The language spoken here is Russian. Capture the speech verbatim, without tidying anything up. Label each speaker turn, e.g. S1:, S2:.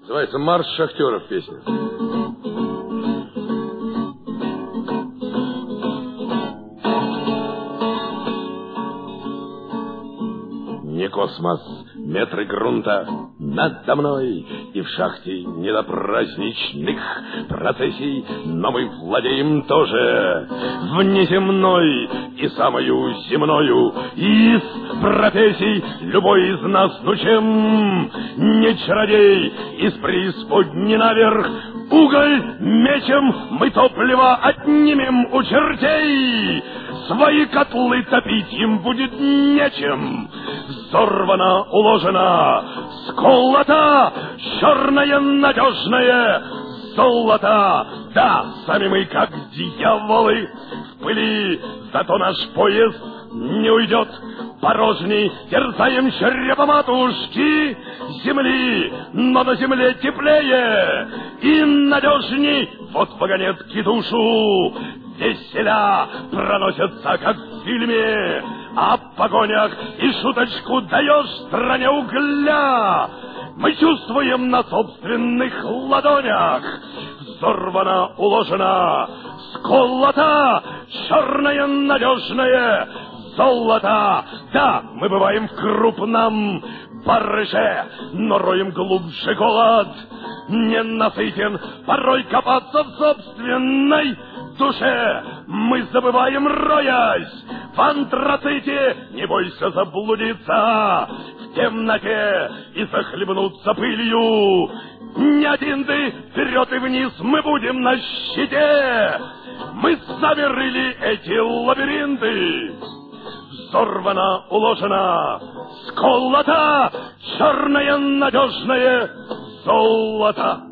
S1: Называется «Марш шахтеров» песня. Не космос, метры грунта надо мной, и в шахте не до праздничных процессий, но мы владеем тоже внеземной и самою земною из профессий. Любой из нас, ну чем не чародей, из преисподней наверх уголь мечем мы топливо отнимем у чертей. Свои котлы топить им будет нечем. Взорвано, уложено, сколото черное надежное золото. Да, сами мы как дьяволы в пыли, зато наш поезд не уйдет порожней. Терзаем черепа матушки земли, но на земле теплее и надежней. Вот вагонетки душу веселя проносятся, как в фильме о погонях, и шуточку даешь стране угля. Мы чувствуем на собственных ладонях. Взорвано, уложено, сколото черное надежное золото. Да, мы бываем в крупном барыше, но роем глубже голод не насытен. Порой копаться в собственной душе мы забываем, роясь в антраците. Не бойся заблудиться в темноте и захлебнуться пылью. Не один ты, вперед и вниз мы будем на щите. Мы сами рыли эти лабиринты. Взорвано, уложено, сколото черное надежное золото.